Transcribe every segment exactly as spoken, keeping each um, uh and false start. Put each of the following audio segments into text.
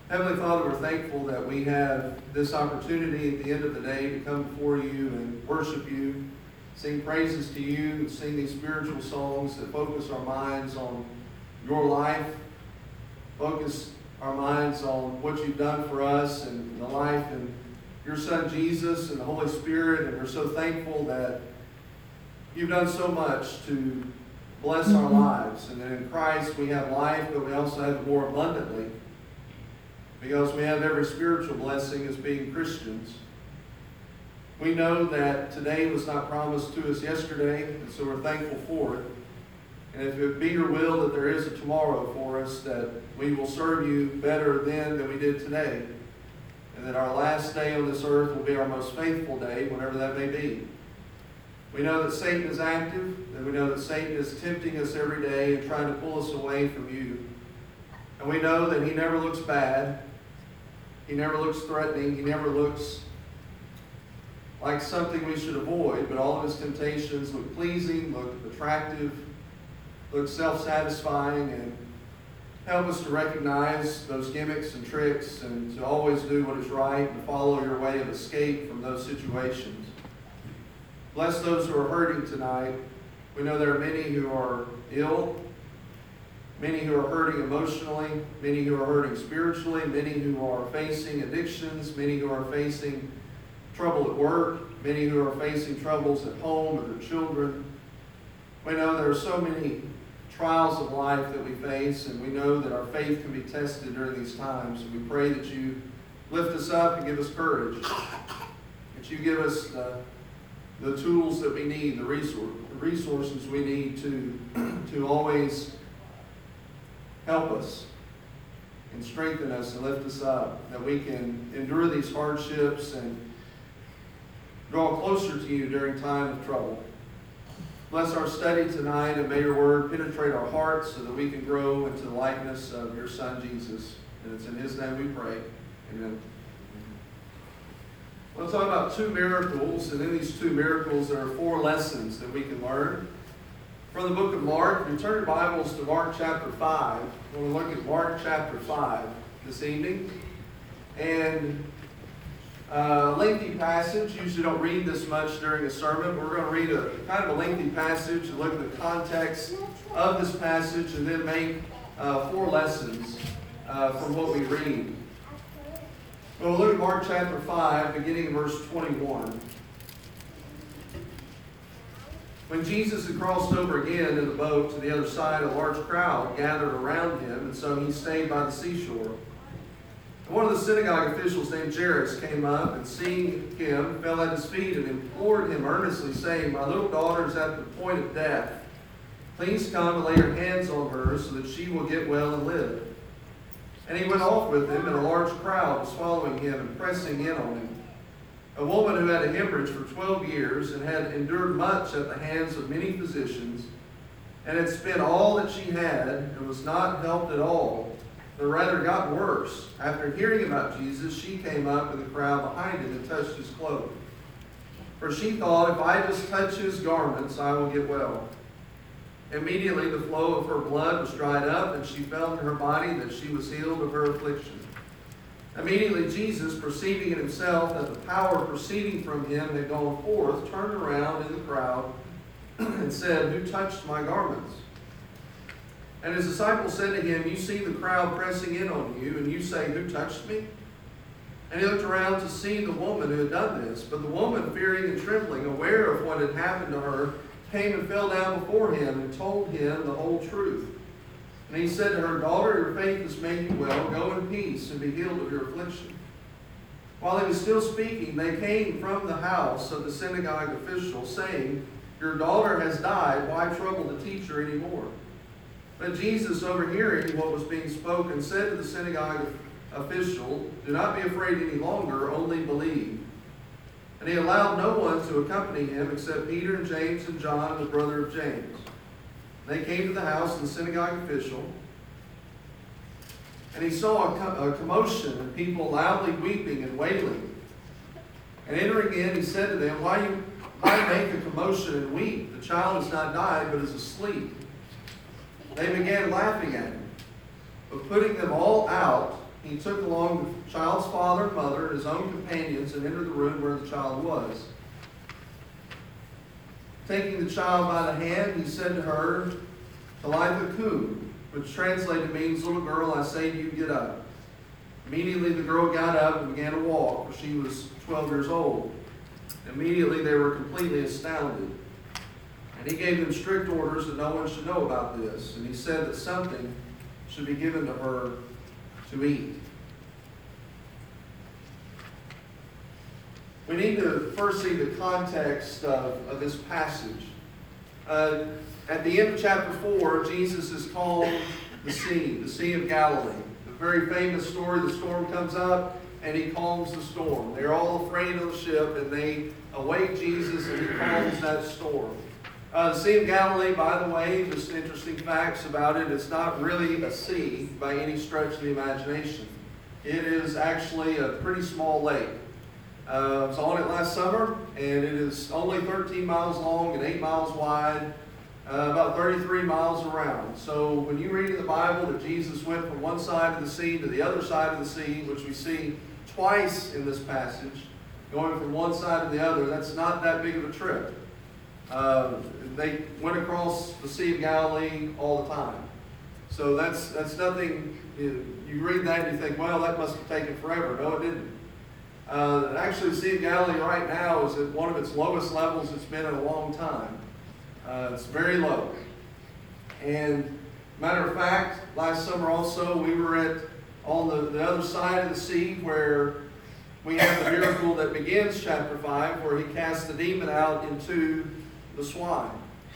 Heavenly Father, we're thankful that we have this opportunity at the end of the day to come before you and worship you, sing praises to you, and sing these spiritual songs that focus our minds on your life, focus our minds on what you've done for us and the life and your Son Jesus and the Holy Spirit. And we're so thankful that you've done so much to bless our lives. And that in Christ we have life, but we also have it more abundantly, because we have every spiritual blessing as being Christians. We know that today was not promised to us yesterday, and so we're thankful for it. And if it be your will that there is a tomorrow for us, that we will serve you better then than we did today, and that our last day on this earth will be our most faithful day, whenever that may be. We know that Satan is active, and we know that Satan is tempting us every day and trying to pull us away from you. And we know that he never looks bad. He never looks threatening. He never looks like something we should avoid, but all of his temptations look pleasing, look attractive, look self-satisfying, and help us to recognize those gimmicks and tricks and to always do what is right and follow your way of escape from those situations. Bless those who are hurting tonight. We know there are many who are ill, many who are hurting emotionally, many who are hurting spiritually, many who are facing addictions, many who are facing trouble at work, many who are facing troubles at home with their children. We know there are so many trials of life that we face, and we know that our faith can be tested during these times. And we pray that you lift us up and give us courage, that you give us the, the tools that we need, the, resource, the resources we need to, to always help us and strengthen us and lift us up, that we can endure these hardships and draw closer to you during time of trouble. Bless our study tonight, and may your word penetrate our hearts so that we can grow into the likeness of your Son Jesus. And it's in his name we pray. Amen. We'll talk about two miracles, and in these two miracles there are four lessons that we can learn. From the book of Mark, we turn your Bibles to Mark chapter five. We're going to look at Mark chapter five this evening. And a lengthy passage. Usually don't read this much during a sermon. But we're going to read a kind of a lengthy passage and look at the context of this passage and then make uh, four lessons uh, from what we read. We'll look at Mark chapter five, beginning in verse twenty-one. When Jesus had crossed over again in the boat to the other side, a large crowd gathered around him, and so he stayed by the seashore. And one of the synagogue officials named Jairus came up, and seeing him, fell at his feet and implored him earnestly, saying, "My little daughter is at the point of death. Please come and lay your hands on her so that she will get well and live." And he went off with him, and a large crowd was following him and pressing in on him. A woman who had a hemorrhage for twelve years and had endured much at the hands of many physicians, and had spent all that she had and was not helped at all, but rather got worse. After hearing about Jesus, she came up in the crowd behind him and touched his cloak. For she thought, if I just touch his garments, I will get well. Immediately the flow of her blood was dried up, and she felt in her body that she was healed of her affliction. Immediately Jesus, perceiving in himself that the power proceeding from him had gone forth, turned around in the crowd and said, "Who touched my garments?" And his disciples said to him, "You see the crowd pressing in on you, and you say, 'Who touched me?'" And he looked around to see the woman who had done this. But the woman, fearing and trembling, aware of what had happened to her, came and fell down before him and told him the whole truth. And he said to her, "Daughter, your faith has made you well. Go in peace and be healed of your affliction." While he was still speaking, they came from the house of the synagogue official, saying, "Your daughter has died. Why trouble the teacher anymore?" But Jesus, overhearing what was being spoken, said to the synagogue official, "Do not be afraid any longer, only believe." And he allowed no one to accompany him except Peter and James and John, the brother of James. They came to the house of the synagogue official, and he saw a commotion and people loudly weeping and wailing. And entering in, he said to them, "Why you why make a commotion and weep? The child has not died, but is asleep." They began laughing at him. But putting them all out, he took along the child's father and mother and his own companions and entered the room where the child was. Taking the child by the hand, he said to her, Talitha kum, which translated means, little girl, I say to you, get up. Immediately the girl got up and began to walk, for she was twelve years old. Immediately they were completely astounded. And he gave them strict orders that no one should know about this. And he said that something should be given to her to eat. We need to first see the context of, of this passage. Uh, at the end of chapter four, Jesus is called the Sea, the Sea of Galilee. The very famous story, the storm comes up and he calms the storm. They're all afraid of the ship and they await Jesus and he calms that storm. Uh, the Sea of Galilee, by the way, just interesting facts about it, it's not really a sea by any stretch of the imagination. It is actually a pretty small lake. Uh, I was on it last summer, and it is only thirteen miles long and eight miles wide, uh, about thirty-three miles around. So when you read in the Bible that Jesus went from one side of the sea to the other side of the sea, which we see twice in this passage, going from one side to the other, that's not that big of a trip. Uh, they went across the Sea of Galilee all the time. So that's, that's nothing, you, you read that and you think, well, that must have taken forever. No, it didn't. Uh, actually, the Sea of Galilee right now is at one of its lowest levels it's been in a long time. Uh, it's very low. And matter of fact, last summer also we were at on the, the other side of the sea where we have the miracle that begins chapter five, where he casts the demon out into the swine.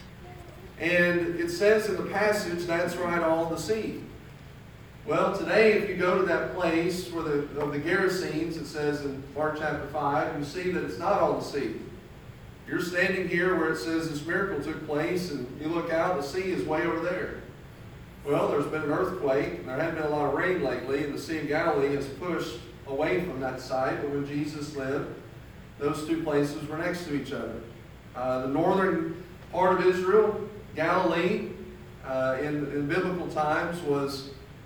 And it says in the passage that's right on the sea. Well, today, if you go to that place where the, of the Gerasenes, it says in Mark chapter five, you see that it's not on the sea. You're standing here where it says this miracle took place, and you look out, the sea is way over there. Well, there's been an earthquake, and there hasn't been a lot of rain lately, and the Sea of Galilee has pushed away from that site, but when Jesus lived, those two places were next to each other. Uh, the northern part of Israel, Galilee, uh, in, in biblical times was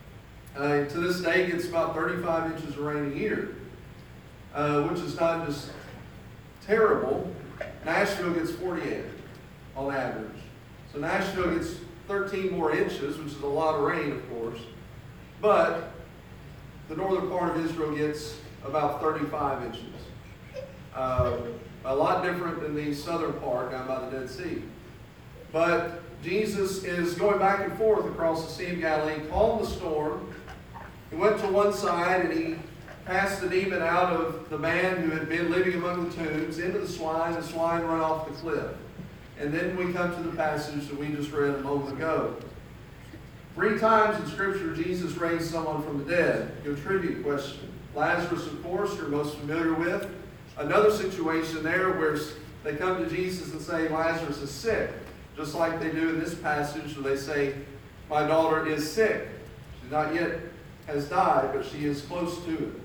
Uh, to this day, gets about thirty-five inches of rain a year, uh, which is not just terrible. Nashville gets forty-eight on average. So Nashville gets thirteen more inches, which is a lot of rain, of course. But the northern part of Israel gets about thirty-five inches. Uh, a lot different than the southern part down by the Dead Sea. But Jesus is going back and forth across the Sea of Galilee, calmed the storm. He went to one side and he cast the demon out of the man who had been living among the tombs into the swine. The swine run off the cliff. And then we come to the passage that we just read a moment ago. Three times in Scripture, Jesus raised someone from the dead. Good trivia question. Lazarus, of course, you're most familiar with. Another situation there where they come to Jesus and say, Lazarus is sick. Just like they do in this passage where they say, my daughter is sick. She's not yet has died, but she is close to it.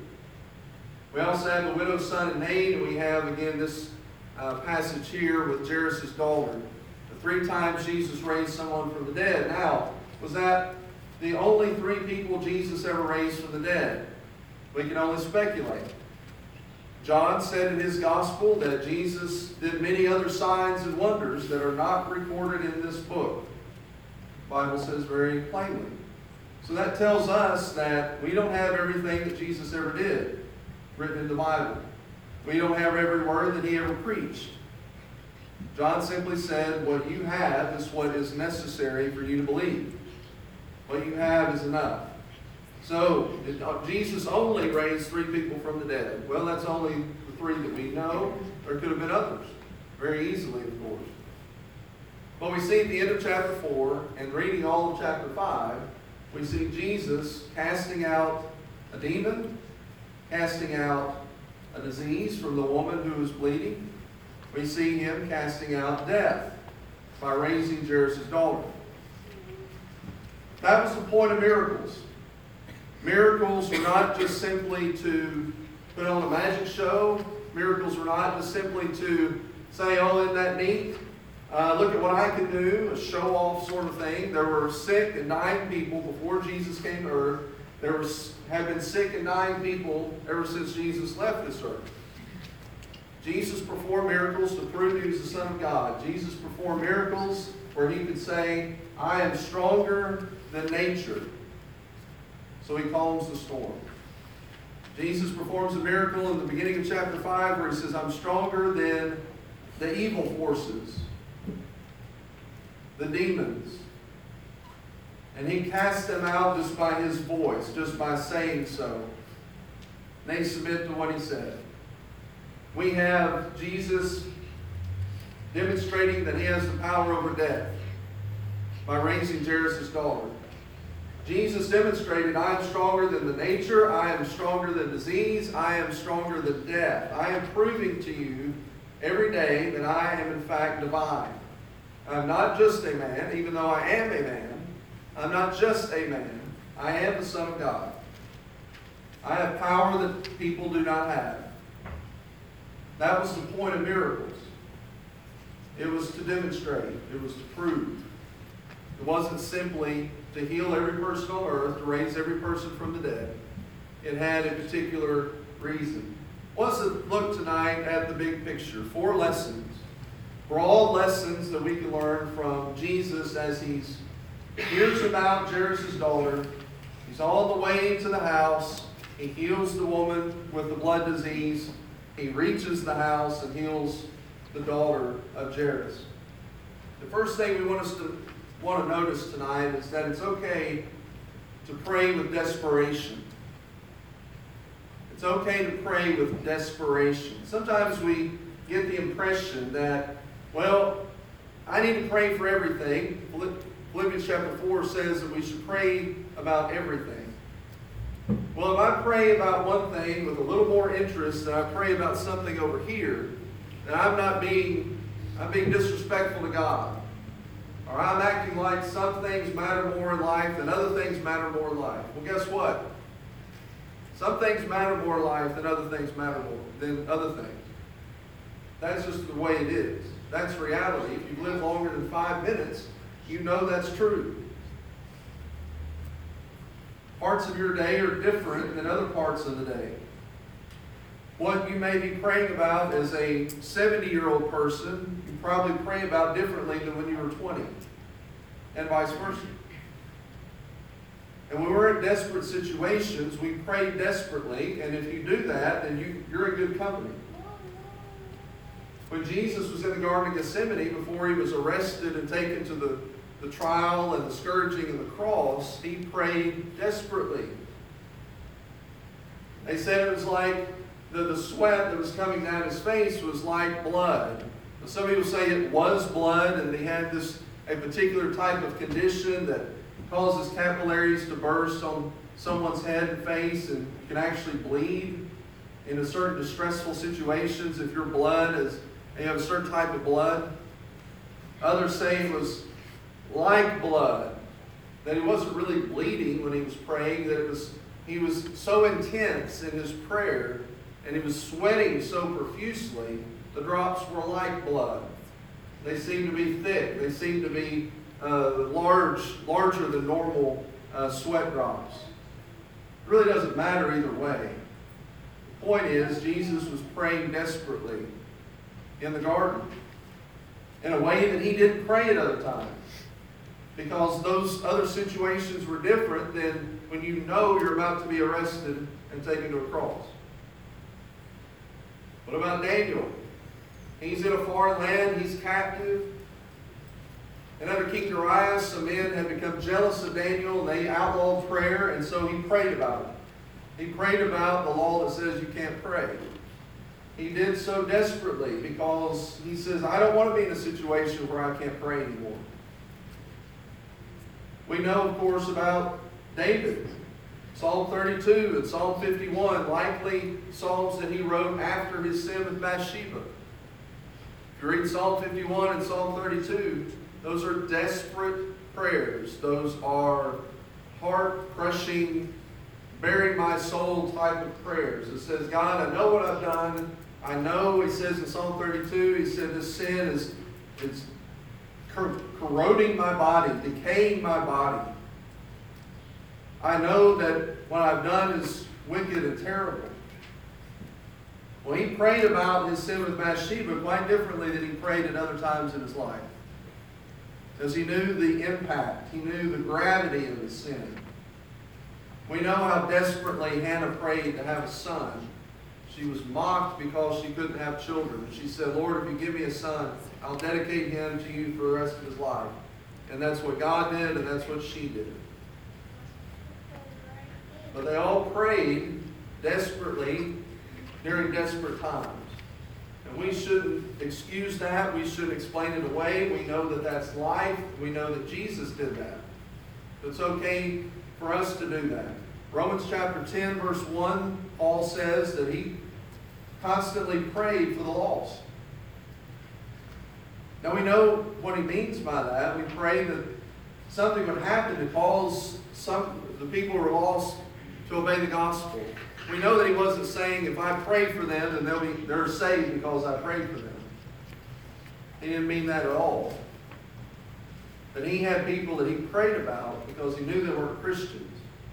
We also have the widow's son in Nain, and we have, again, this uh, passage here with Jairus' daughter. The three times Jesus raised someone from the dead. Now, was that the only three people Jesus ever raised from the dead? We can only speculate. John said in his gospel that Jesus did many other signs and wonders that are not recorded in this book. The Bible says very plainly. So that tells us that we don't have everything that Jesus ever did written in the Bible. We don't have every word that he ever preached. John simply said, what you have is what is necessary for you to believe. What you have is enough. So, did Jesus only raised three people from the dead? Well, that's only the three that we know. There could have been others. Very easily, of course. But we see at the end of chapter four, and reading all of chapter five, we see Jesus casting out a demon, casting out a disease from the woman who was bleeding. We see him casting out death by raising Jairus' daughter. That was the point of miracles. Miracles were not just simply to put on a magic show. Miracles were not just simply to say, oh, isn't that neat? Uh, look at what I can do, a show-off sort of thing. There were sick and dying people before Jesus came to earth There was, have been sick and dying people ever since Jesus left this earth. Jesus performed miracles to prove he was the Son of God. Jesus performed miracles where he could say, I am stronger than nature. So he calms the storm. Jesus performs a miracle in the beginning of chapter five where he says, I'm stronger than the evil forces, the demons. And he cast them out just by his voice, just by saying so. And they submit to what he said. We have Jesus demonstrating that he has the power over death by raising Jairus' daughter. Jesus demonstrated, I am stronger than the nature, I am stronger than disease, I am stronger than death. I am proving to you every day that I am in fact divine. I'm not just a man, even though I am a man. I'm not just a man. I am the Son of God. I have power that people do not have. That was the point of miracles. It was to demonstrate. It was to prove. It wasn't simply to heal every person on earth, to raise every person from the dead. It had a particular reason. Let's look tonight at the big picture. Four lessons. For all lessons that we can learn from Jesus as he's hears about Jairus' daughter. He's on the way to the house. He heals the woman with the blood disease. He reaches the house and heals the daughter of Jairus. The first thing we want us to want to notice tonight is that it's okay to pray with desperation. It's okay to pray with desperation. Sometimes we get the impression that, well, I need to pray for everything. Philippians chapter four says that we should pray about everything. Well, if I pray about one thing with a little more interest than I pray about something over here, then I'm not being, I'm being disrespectful to God. Or I'm acting like some things matter more in life than other things matter more in life. Well, guess what? Some things matter more in life than other things matter more than other things. That's just the way it is. That's reality. If you live longer than five minutes, you know that's true. Parts of your day are different than other parts of the day. What you may be praying about as a seventy-year-old person, you probably pray about differently than when you were twenty, and vice versa. And when we're in desperate situations, we pray desperately, and if you do that, then you, you're in good company. When Jesus was in the Garden of Gethsemane, before he was arrested and taken to the, the trial and the scourging and the cross, he prayed desperately. They said it was like the, the sweat that was coming down his face was like blood. And some people say it was blood, and he had this a particular type of condition that causes capillaries to burst on someone's head and face and can actually bleed in a certain distressful situations if your blood is, you have a certain type of blood. Others say it was like blood, that he wasn't really bleeding when he was praying, that it was he was so intense in his prayer and he was sweating so profusely, the drops were like blood. They seemed to be thick. They seemed to be uh, large, larger than normal uh, sweat drops. It really doesn't matter either way. The point is, Jesus was praying desperately in the garden in a way that he didn't pray at other times, because those other situations were different than when you know you're about to be arrested and taken to a cross. What about Daniel? He's in a foreign land, he's captive. And under King Darius, some men had become jealous of Daniel, and they outlawed prayer, and so he prayed about it. He prayed about the law that says you can't pray. He did so desperately because he says, I don't want to be in a situation where I can't pray anymore. We know, of course, about David. Psalm thirty-two and Psalm fifty-one, likely psalms that he wrote after his sin with Bathsheba. If you read Psalm fifty-one and Psalm thirty-two, those are desperate prayers. Those are heart-crushing, bury my soul type of prayers. It says, God, I know what I've done. I know, he says in Psalm thirty-two, he said this sin is, is corroding my body, decaying my body. I know that what I've done is wicked and terrible. Well, he prayed about his sin with Bathsheba quite differently than he prayed at other times in his life. Because he knew the impact. He knew the gravity of his sin. We know how desperately Hannah prayed to have a son. She was mocked because she couldn't have children. She said, Lord, if you give me a son, I'll dedicate him to you for the rest of his life. And that's what God did, and that's what she did. But they all prayed desperately during desperate times. And we shouldn't excuse that. We shouldn't explain it away. We know that that's life. We know that Jesus did that. It's okay for us to do that. Romans chapter ten, verse one, Paul says that he constantly prayed for the lost. Now we know what he means by that. We pray that something would happen to cause some the people who are lost to obey the gospel. We know that he wasn't saying, if I pray for them, then they'll be they're saved because I prayed for them. He didn't mean that at all. But he had people that he prayed about because he knew they weren't Christians.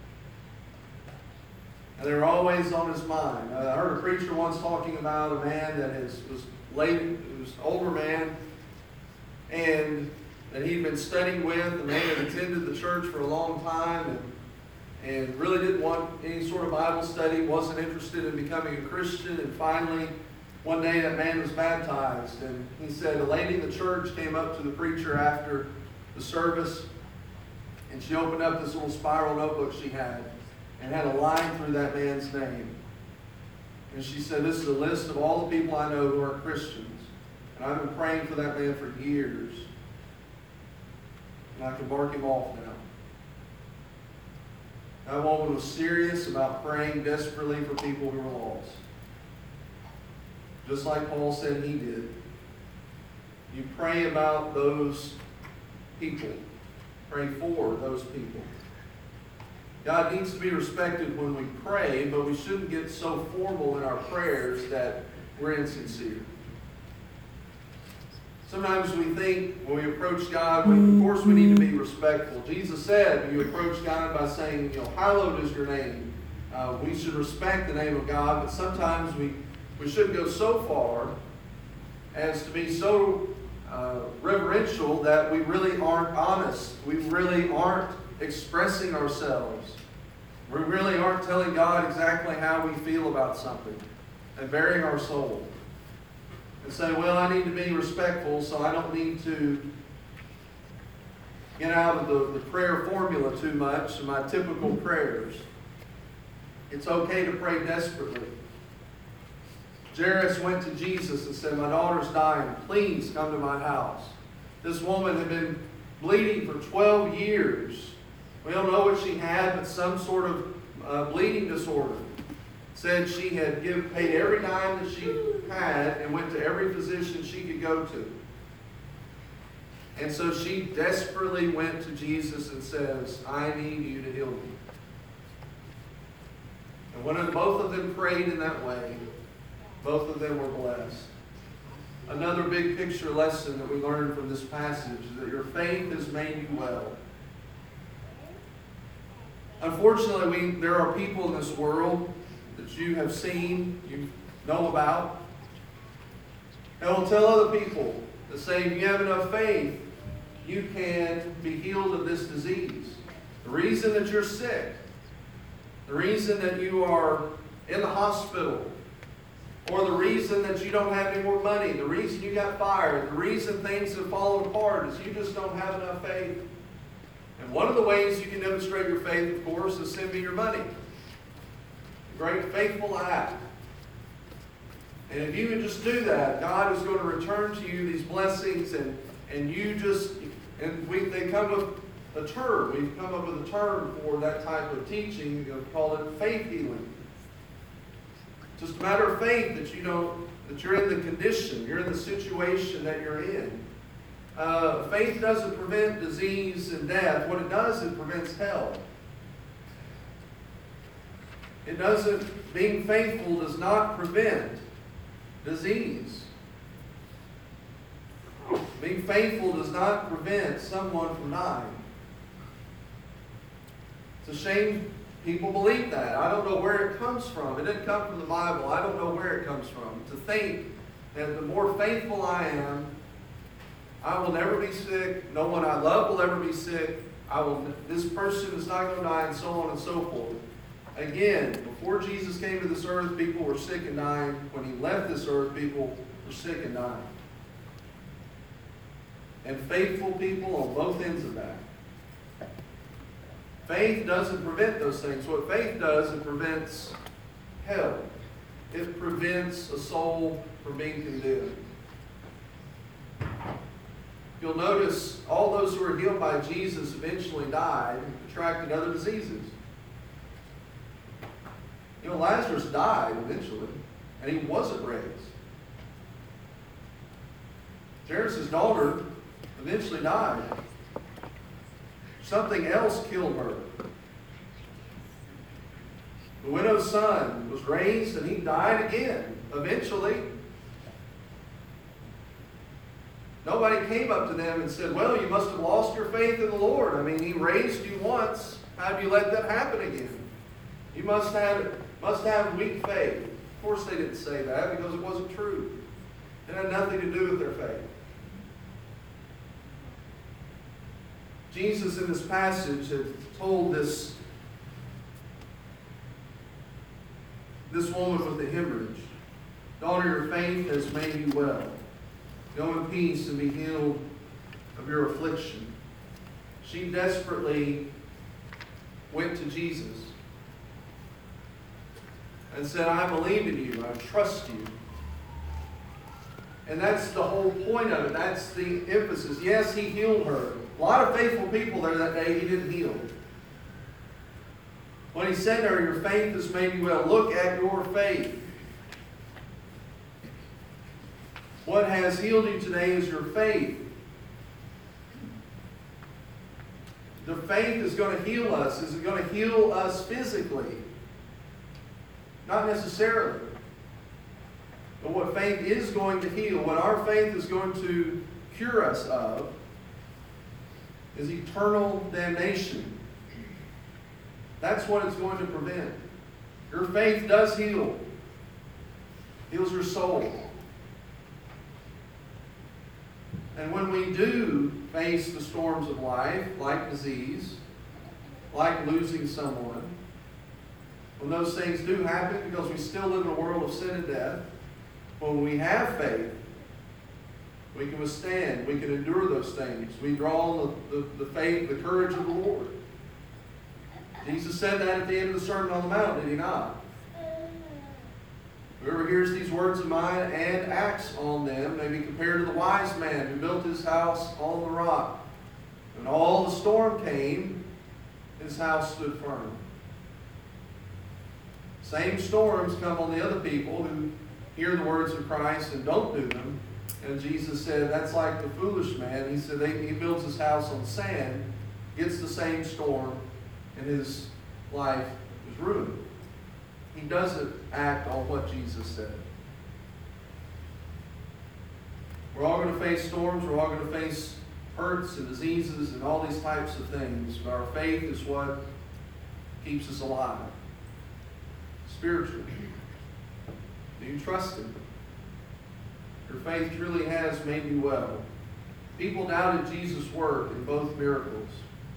And they were always on his mind. Uh, I heard a preacher once talking about a man that is, was late, was an older man, and that he'd been studying with, a man that attended the church for a long time, and and really didn't want any sort of Bible study, wasn't interested in becoming a Christian. And finally, one day that man was baptized. And he said a lady in the church came up to the preacher after the service, and she opened up this little spiral notebook she had and had a line through that man's name. And she said, this is a list of all the people I know who are Christians. And I've been praying for that man for years. And I can mark him off now. That woman was serious about praying desperately for people who were lost. Just like Paul said he did. You pray about those people. Pray for those people. God needs to be respected when we pray, but we shouldn't get so formal in our prayers that we're insincere. Sometimes we think when we approach God, we, of course we need to be respectful. Jesus said you approach God by saying, you know, hallowed is your name. Uh, we should respect the name of God, but sometimes we, we shouldn't go so far as to be so uh, reverential that we really aren't honest. We really aren't expressing ourselves. We really aren't telling God exactly how we feel about something and bearing our soul. And say, well, I need to be respectful, so I don't need to get out of the, the prayer formula too much, my typical prayers. It's okay to pray desperately. Jairus went to Jesus and said, my daughter's dying. Please come to my house. This woman had been bleeding for twelve years. We don't know what she had, but some sort of uh, bleeding disorder. Said she had give, paid every dime that she had and went to every physician she could go to. And so she desperately went to Jesus and says, I need you to heal me. And when both of them prayed in that way, both of them were blessed. Another big picture lesson that we learned from this passage is that your faith has made you well. Unfortunately, we, there are people in this world that you have seen, you know about, and will tell other people that say, if you have enough faith, you can be healed of this disease. The reason that you're sick, the reason that you are in the hospital, or the reason that you don't have any more money, the reason you got fired, the reason things have fallen apart is you just don't have enough faith. And one of the ways you can demonstrate your faith, of course, is send me your money. Great faithful act. And if you can just do that, God is going to return to you these blessings, and, and you just, and we they come with a term. We've come up with a term for that type of teaching. You call it faith healing. Just a matter of faith that you don't, that you're in the condition, you're in the situation that you're in. Uh, faith doesn't prevent disease and death. What it does, it prevents hell. It doesn't, being faithful does not prevent disease. Being faithful does not prevent someone from dying. It's a shame people believe that. I don't know where it comes from. It didn't come from the Bible. I don't know where it comes from. To think that the more faithful I am, I will never be sick. No one I love will ever be sick. I will. This person is not going to die, and so on and so forth. Again, before Jesus came to this earth, people were sick and dying. When he left this earth, people were sick and dying. And faithful people on both ends of that. Faith doesn't prevent those things. What faith does, it prevents hell. It prevents a soul from being condemned. You'll notice all those who were healed by Jesus eventually died and contracted other diseases. You know, Lazarus died eventually, and he wasn't raised. Jairus' daughter eventually died. Something else killed her. The widow's son was raised, and he died again, eventually. Nobody came up to them and said, well, you must have lost your faith in the Lord. I mean, he raised you once. How do you let that happen again? You must have, must have weak faith. Of course they didn't say that because it wasn't true. It had nothing to do with their faith. Jesus in this passage had told this, this woman with the hemorrhage, daughter, your faith has made you well. Go in peace and be healed of your affliction. She desperately went to Jesus and said, I believe in you, I trust you. And that's the whole point of it. That's the emphasis. Yes, he healed her. A lot of faithful people there that day he didn't heal. When he said to her, your faith has made you well, look at your faith. What has healed you today is your faith. The faith is going to heal us. Is it going to heal us physically? Not necessarily. But what faith is going to heal, what our faith is going to cure us of, is eternal damnation. That's what it's going to prevent. Your faith does heal. Heals your soul. And when we do face the storms of life, like disease, like losing someone, when those things do happen, because we still live in a world of sin and death, when we have faith, we can withstand, we can endure those things. We draw on the, the, the faith, the courage of the Lord. Jesus said that at the end of the Sermon on the Mount, did he not? Whoever hears these words of mine and acts on them may be compared to the wise man who built his house on the rock. When all the storm came, his house stood firm. Same storms come on the other people who hear the words of Christ and don't do them. And Jesus said, that's like the foolish man. He said they, he builds his house on sand, gets the same storm, and his life is ruined. He doesn't act on what Jesus said. We're all going to face storms. We're all going to face hurts and diseases and all these types of things. But our faith is what keeps us alive. Spiritually. Do you trust him? Your faith truly has made you well. People doubted Jesus' work in both miracles.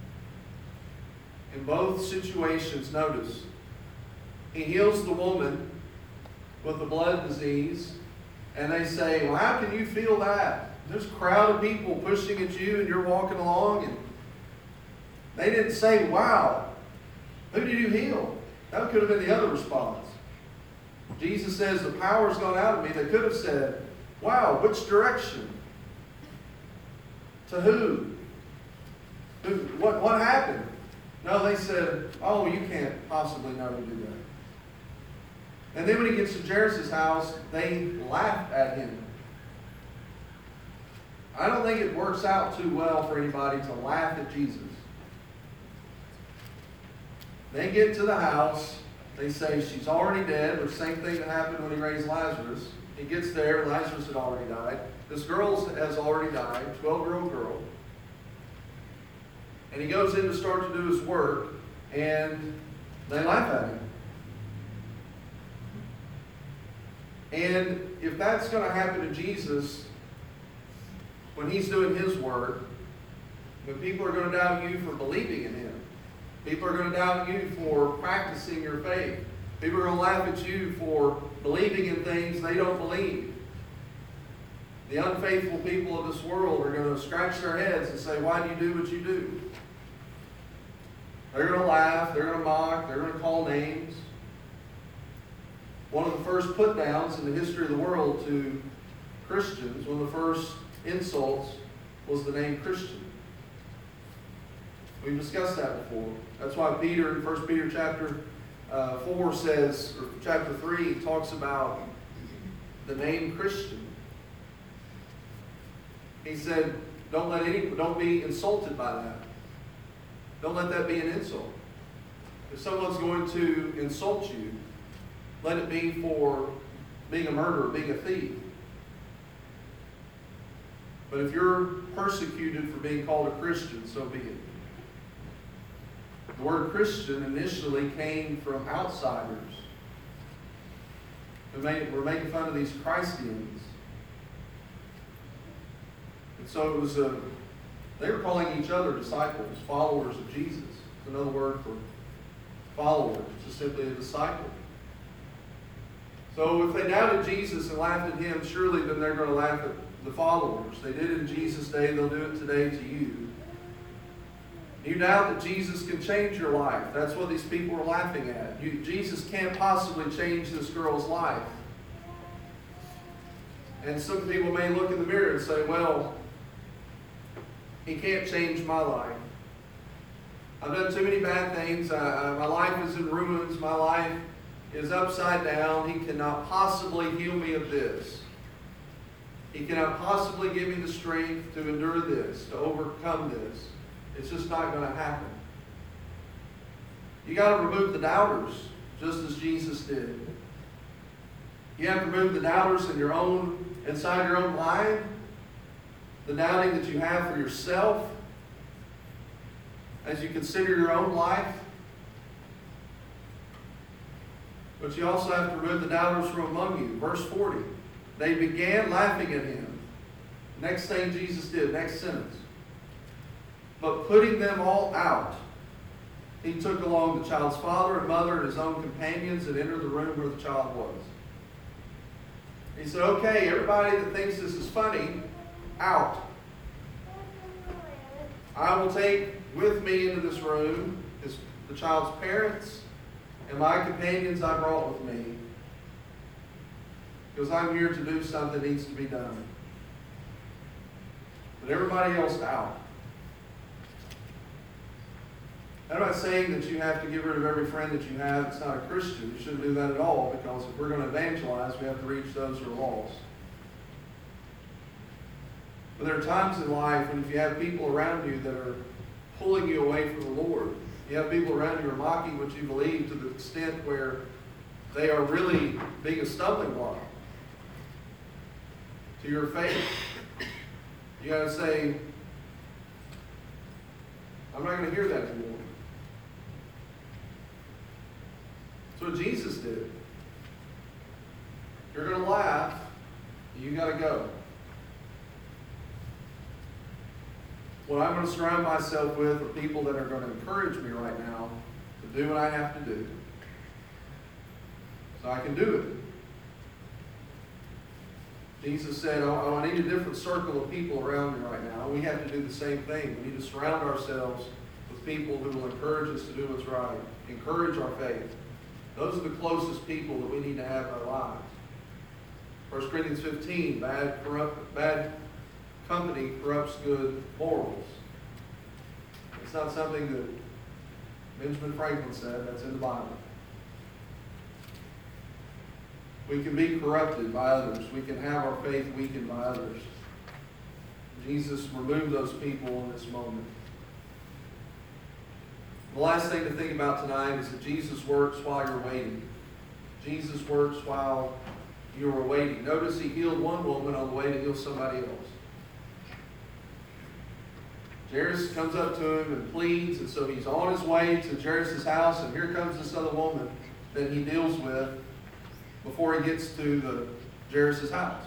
In both situations, notice, he heals the woman with the blood disease, and they say, well, how can you feel that? There's a crowd of people pushing at you, and you're walking along, and they didn't say, wow, who did you heal? That could have been the other response. Jesus says, the power's gone out of me. They could have said, wow, which direction? To who? who what, what happened? No, they said, oh, you can't possibly know to do that. And then when he gets to Jairus' house, they laugh at him. I don't think it works out too well for anybody to laugh at Jesus. They get to the house. They say she's already dead, or the same thing that happened when he raised Lazarus. He gets there, Lazarus had already died. This girl has already died, twelve-year-old girl. And he goes in to start to do his work. and they laugh at him. And if that's going to happen to Jesus when he's doing his work, when people are going to doubt you for believing in him, people are going to doubt you for practicing your faith, people are going to laugh at you for believing in things they don't believe. The unfaithful people of this world are going to scratch their heads and say, why do you do what you do? They're going to laugh, they're going to mock, they're going to call names. One of the first put-downs in the history of the world to Christians, one of the first insults, was the name Christian. We've discussed that before. That's why Peter, in First Peter chapter uh, four says, or chapter three, talks about the name Christian. He said, don't let any, don't be insulted by that. Don't let that be an insult. If someone's going to insult you, let it be for being a murderer, being a thief. But if you're persecuted for being called a Christian, so be it. The word Christian initially came from outsiders who made, were making fun of these Christians. And so it was a, they were calling each other disciples, followers of Jesus. It's another word for followers, just simply a disciple. So if they doubted Jesus and laughed at him, surely then they're going to laugh at the followers. They did it in Jesus' day, they'll do it today to you. You doubt that Jesus can change your life. That's what these people are laughing at. You, Jesus can't possibly change this girl's life. And some people may look in the mirror and say, well, he can't change my life. I've done too many bad things. I, I, my life is in ruins. My life is upside down. He cannot possibly heal me of this. He cannot possibly give me the strength to endure this, to overcome this. It's just not going to happen. You got to remove the doubters, just as Jesus did. You have to remove the doubters in your own, inside your own mind, the doubting that you have for yourself, as you consider your own life. But you also have to remove the doubters from among you. Verse forty. They began laughing at him. Next thing Jesus did, next sentence. But putting them all out, he took along the child's father and mother and his own companions and entered the room where the child was. He said, okay, everybody that thinks this is funny, out. I will take with me into this room his, the child's parents and my companions I brought with me, because I'm here to do something that needs to be done. But everybody else out. I'm not saying that you have to get rid of every friend that you have that's not a Christian. You shouldn't do that at all, because if we're going to evangelize, we have to reach those who are lost. But there are times in life when if you have people around you that are pulling you away from the Lord, you have people around you who are mocking what you believe to the extent where they are really being a stumbling block to your faith. You got to say, I'm not going to hear that anymore. That's what Jesus did. You're going to laugh, you got to go. What I'm going to surround myself with are people that are going to encourage me right now to do what I have to do, so I can do it. Jesus said, oh, I need a different circle of people around me right now. We have to do the same thing. We need to surround ourselves with people who will encourage us to do what's right, encourage our faith. Those are the closest people that we need to have in our lives. First Corinthians fifteen, bad, corrupt, bad company corrupts good morals. It's not something that Benjamin Franklin said. That's in the Bible. We can be corrupted by others. We can have our faith weakened by others. Jesus removed those people in this moment. The last thing to think about tonight is that Jesus works while you're waiting. Jesus works while you are waiting. Notice he healed one woman on the way to heal somebody else. Jairus comes up to him and pleads, and so he's on his way to Jairus' house, and here comes this other woman that he deals with before he gets to the Jairus' house.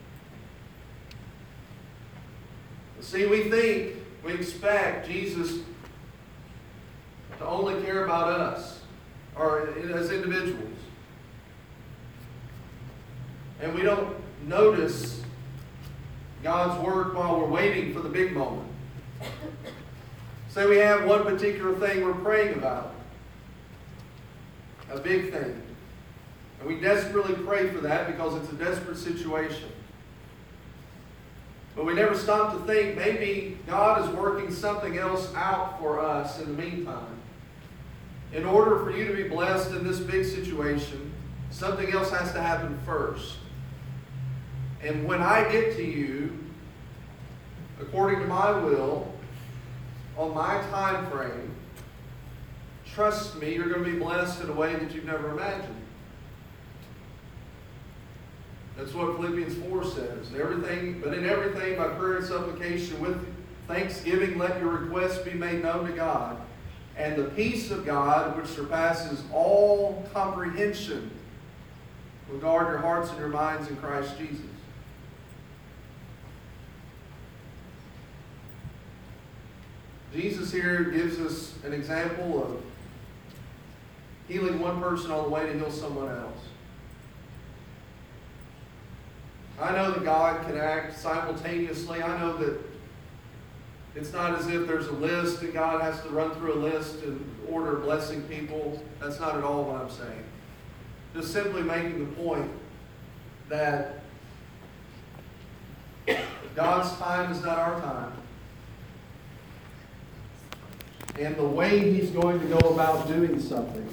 See, we think, we expect Jesus to only care about us, or as individuals. And we don't notice God's work while we're waiting for the big moment. Say we have one particular thing we're praying about, a big thing. And we desperately pray for that because it's a desperate situation. But we never stop to think maybe God is working something else out for us in the meantime. In order for you to be blessed in this big situation, something else has to happen first. And when I get to you, according to my will, on my time frame, trust me, you're going to be blessed in a way that you've never imagined. That's what Philippians four says. Everything, but in everything, by prayer and supplication, with thanksgiving, let your requests be made known to God. And the peace of God, which surpasses all comprehension, will guard your hearts and your minds in Christ Jesus. Jesus here gives us an example of healing one person on the way to heal someone else. I know that God can act simultaneously. I know that it's not as if there's a list and God has to run through a list in order of blessing people. That's not at all what I'm saying. Just simply making the point that God's time is not our time. And the way He's going to go about doing something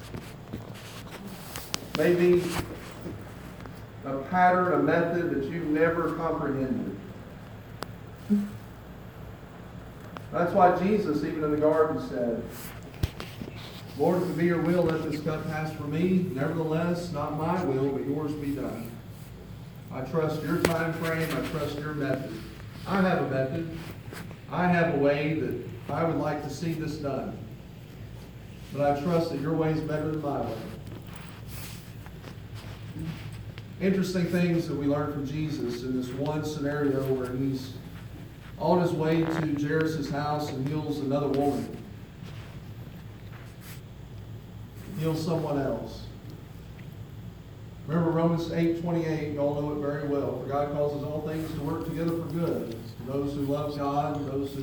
may be a pattern, a method that you've never comprehended. That's why Jesus, even in the garden, said, Lord, if it be your will, let this cup pass from me. Nevertheless, not my will, but yours be done. I trust your time frame. I trust your method. I have a method. I have a way that I would like to see this done. But I trust that your way is better than my way. Interesting things that we learn from Jesus in this one scenario where he's on his way to Jairus' house and heals another woman. Heals someone else. Remember Romans eight twenty-eight, you all know it very well. For God causes all things to work together for good. To those who love God, and those who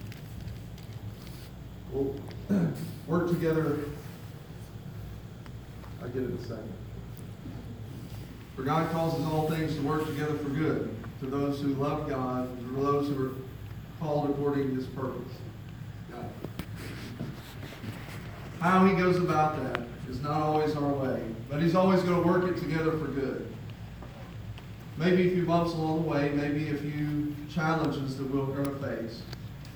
will work together. I'll get it in a second. For God causes all things to work together for good to those who love God, and to those who are called according to His purpose. God. How He goes about that is not always our way, but He's always going to work it together for good. Maybe a few bumps along the way, maybe a few challenges that we're going to face.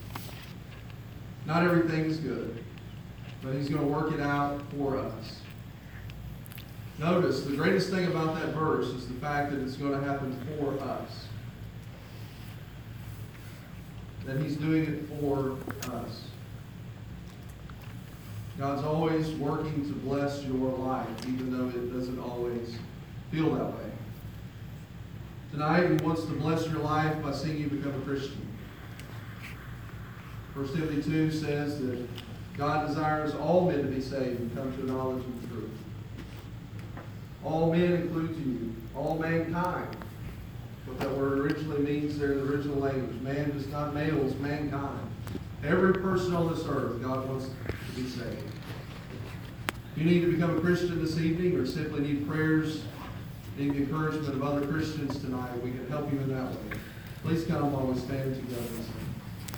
Not everything's good, but He's going to work it out for us. Notice, the greatest thing about that verse is the fact that it's going to happen for us. That He's doing it for us. God's always working to bless your life, even though it doesn't always feel that way. Tonight, He wants to bless your life by seeing you become a Christian. First Timothy two says that God desires all men to be saved and come to a knowledge of the truth. All men includes you. All mankind. What that word originally means there in the original language. Man is not male, it's mankind. Every person on this earth, God wants to be saved. If you need to become a Christian this evening or simply need prayers, need the encouragement of other Christians tonight, we can help you in that way. Please come while we stand together.